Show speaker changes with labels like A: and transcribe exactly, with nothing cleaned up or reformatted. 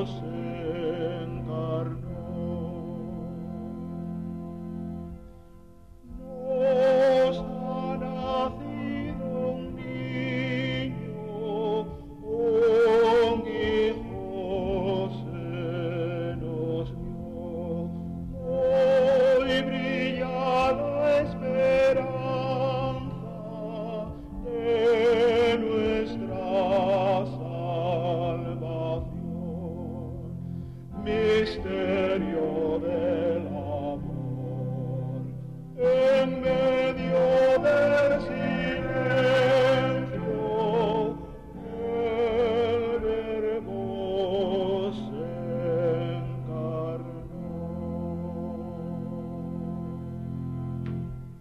A: se encarnó. Nos ha nacido un niño, un hijo se nos dio. Hoy brilla la esperanza de nuestra salvación. Misterio